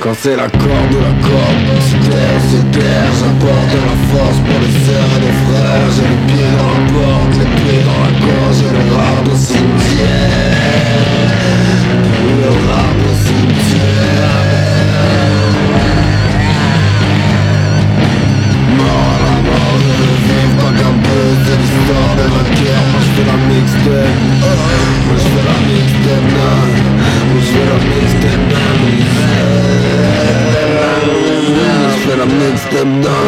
Quand c'est la corde ou la corde, c'est clair, j'apporte de la force pour les sœurs et les frères. J'ai les pieds dans la porte, les pieds dans la gorge et le rap au cimetière. Le rap au cimetière. Mort à la mort, je veux vivre pas qu'un peu, c'est l'histoire de ma guerre. Moi je fais la mixtape, moi je fais la mixtape, moi je fais la mixtape, je fais la mixtape,